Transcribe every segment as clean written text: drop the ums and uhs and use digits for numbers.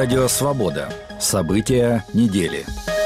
Радио «Свобода». События недели.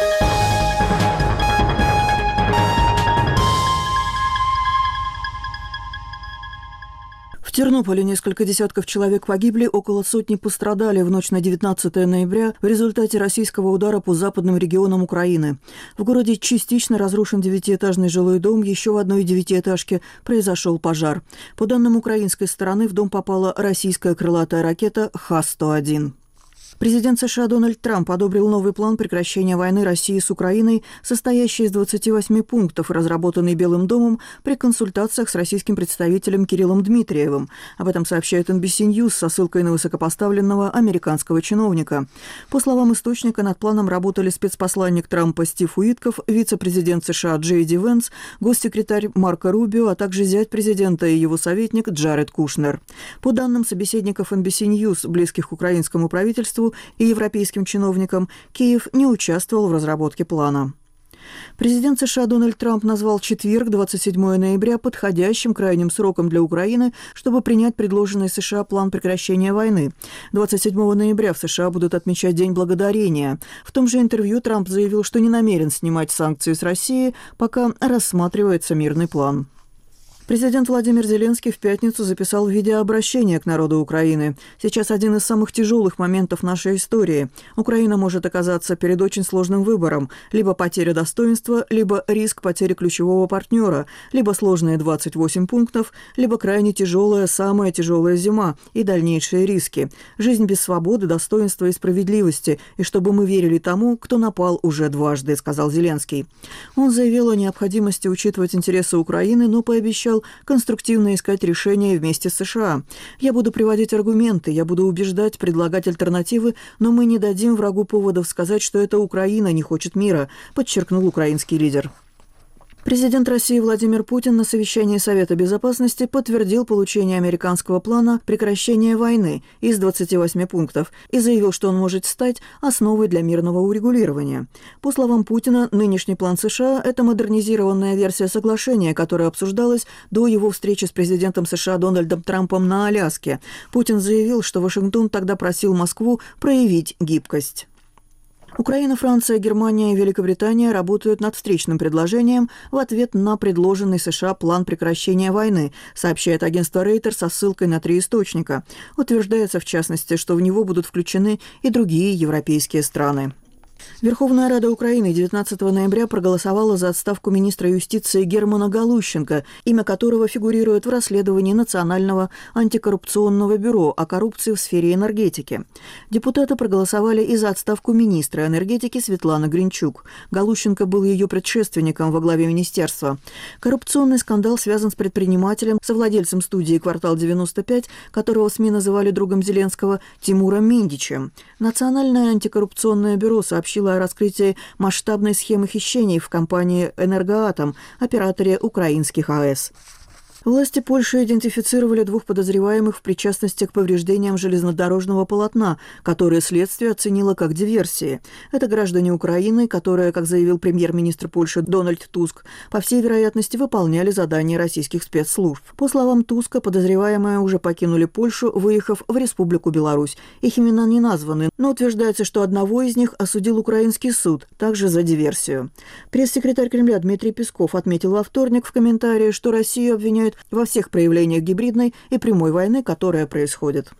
В Тернополе несколько десятков человек погибли, около сотни пострадали в ночь на 19 ноября в результате российского удара по западным регионам Украины. В городе частично разрушен 9-этажный жилой дом, еще в одной 9-этажке произошел пожар. По данным украинской стороны, в дом попала российская крылатая ракета Х-101. Президент США Дональд Трамп одобрил новый план прекращения войны России с Украиной, состоящий из 28 пунктов, разработанный Белым домом при консультациях с российским представителем Кириллом Дмитриевым. Об этом сообщает NBC News со ссылкой на высокопоставленного американского чиновника. По словам источника, над планом работали спецпосланник Трампа Стив Уитков, вице-президент США Джей Ди Венс, госсекретарь Марко Рубио, а также зять президента и его советник Джаред Кушнер. По данным собеседников NBC News, близких к украинскому правительству, и европейским чиновникам, Киев не участвовал в разработке плана. Президент США Дональд Трамп назвал четверг, 27 ноября, подходящим крайним сроком для Украины, чтобы принять предложенный США план прекращения войны. 27 ноября в США будут отмечать День Благодарения. В том же интервью Трамп заявил, что не намерен снимать санкции с России, пока рассматривается мирный план. Президент Владимир Зеленский в пятницу записал видеообращение к народу Украины. Сейчас один из самых тяжелых моментов нашей истории. Украина может оказаться перед очень сложным выбором. Либо потеря достоинства, либо риск потери ключевого партнера, либо сложные 28 пунктов, либо крайне тяжелая, самая тяжелая зима и дальнейшие риски. Жизнь без свободы, достоинства и справедливости. И чтобы мы верили тому, кто напал уже дважды, сказал Зеленский. Он заявил о необходимости учитывать интересы Украины, но пообещал конструктивно искать решения вместе с США. «Я буду приводить аргументы, я буду убеждать, предлагать альтернативы, но мы не дадим врагу поводов сказать, что это Украина не хочет мира», подчеркнул украинский лидер. Президент России Владимир Путин на совещании Совета Безопасности подтвердил получение американского плана прекращения войны из 28 пунктов и заявил, что он может стать основой для мирного урегулирования. По словам Путина, нынешний план США – это модернизированная версия соглашения, которая обсуждалась до его встречи с президентом США Дональдом Трампом на Аляске. Путин заявил, что Вашингтон тогда просил Москву проявить гибкость. Украина, Франция, Германия и Великобритания работают над встречным предложением в ответ на предложенный США план прекращения войны, сообщает агентство Рейтер со ссылкой на 3 источника. Утверждается, в частности, что в него будут включены и другие европейские страны. Верховная Рада Украины 19 ноября проголосовала за отставку министра юстиции Германа Галущенко, имя которого фигурирует в расследовании Национального антикоррупционного бюро о коррупции в сфере энергетики. Депутаты проголосовали и за отставку министра энергетики Светланы Гринчук. Галущенко был ее предшественником во главе министерства. Коррупционный скандал связан с предпринимателем, совладельцем студии «Квартал 95», которого СМИ называли другом Зеленского, Тимуром Миндичем. Национальное антикоррупционное бюро сообщило о раскрытии масштабной схемы хищений в компании «Энергоатом», операторе украинских АЭС. Власти Польши идентифицировали 2 подозреваемых в причастности к повреждениям железнодорожного полотна, которые следствие оценило как диверсии. Это граждане Украины, которые, как заявил премьер-министр Польши Дональд Туск, по всей вероятности выполняли задания российских спецслужб. По словам Туска, подозреваемые уже покинули Польшу, выехав в Республику Беларусь. Их имена не названы, но утверждается, что одного из них осудил украинский суд, также за диверсию. Пресс-секретарь Кремля Дмитрий Песков отметил во вторник в комментарии, что Россию обвиняют во всех проявлениях гибридной и прямой войны, которая происходит.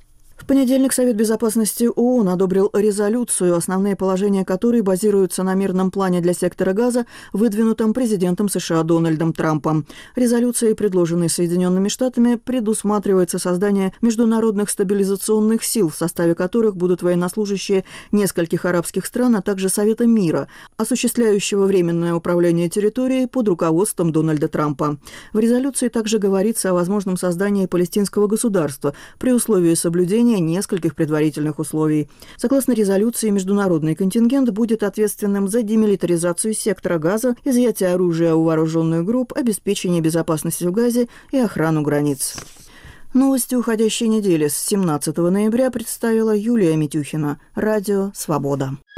В понедельник Совет Безопасности ООН одобрил резолюцию, основные положения которой базируются на мирном плане для сектора Газа, выдвинутом президентом США Дональдом Трампом. Резолюцией, предложенной Соединенными Штатами, предусматривается создание международных стабилизационных сил, в составе которых будут военнослужащие нескольких арабских стран, а также Совета мира, осуществляющего временное управление территорией под руководством Дональда Трампа. В резолюции также говорится о возможном создании палестинского государства при условии соблюдения нескольких предварительных условий. Согласно резолюции, международный контингент будет ответственным за демилитаризацию сектора Газа, изъятие оружия у вооруженных групп, обеспечение безопасности в Газе и охрану границ. Новости уходящей недели с 17 ноября представила Юлия Митюхина. Радио «Свобода».